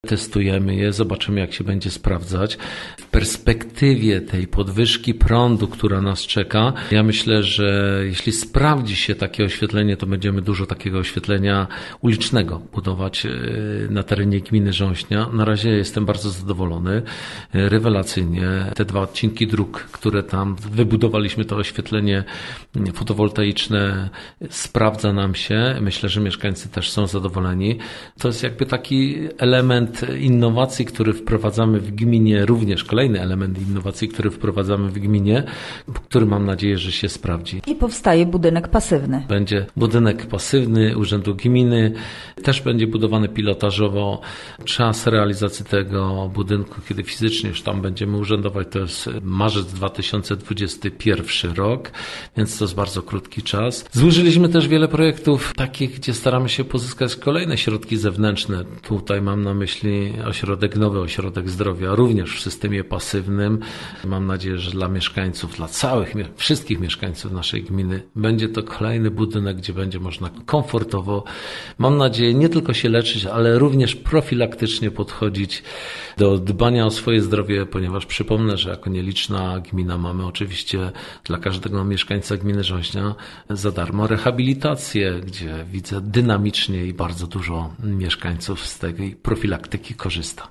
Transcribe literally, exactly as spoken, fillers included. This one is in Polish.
Testujemy je, zobaczymy jak się będzie sprawdzać. W perspektywie tej podwyżki prądu, która nas czeka, ja myślę, że jeśli sprawdzi się takie oświetlenie, to będziemy dużo takiego oświetlenia ulicznego budować na terenie gminy Rząśnia. Na razie jestem bardzo zadowolony. Rewelacyjnie. Te dwa odcinki dróg, które tam wybudowaliśmy, to oświetlenie fotowoltaiczne sprawdza nam się. Myślę, że mieszkańcy też są zadowoleni. To jest jakby taki element innowacji, który wprowadzamy w gminie, również kolejny element innowacji, który wprowadzamy w gminie, który mam nadzieję, że się sprawdzi. I powstaje budynek pasywny. Będzie budynek pasywny Urzędu Gminy, też będzie budowany pilotażowo. Czas realizacji tego budynku, kiedy fizycznie już tam będziemy urzędować, to jest marzec dwa tysiące dwudziesty pierwszy rok, więc to jest bardzo krótki czas. Złożyliśmy też wiele projektów takich, gdzie staramy się pozyskać kolejne środki zewnętrzne. Tutaj mam na myśli ośrodek, nowy ośrodek zdrowia, również w systemie pasywnym. Mam nadzieję, że dla mieszkańców, dla całych, wszystkich mieszkańców naszej gminy będzie to kolejny budynek, gdzie będzie można komfortowo, mam nadzieję, nie tylko się leczyć, ale również profilaktycznie podchodzić do dbania o swoje zdrowie, ponieważ przypomnę, że jako nieliczna gmina mamy oczywiście dla każdego mieszkańca gminy Rząśnia za darmo rehabilitację, gdzie widzę dynamicznie i bardzo dużo mieszkańców z tej profilaktyki korzysta.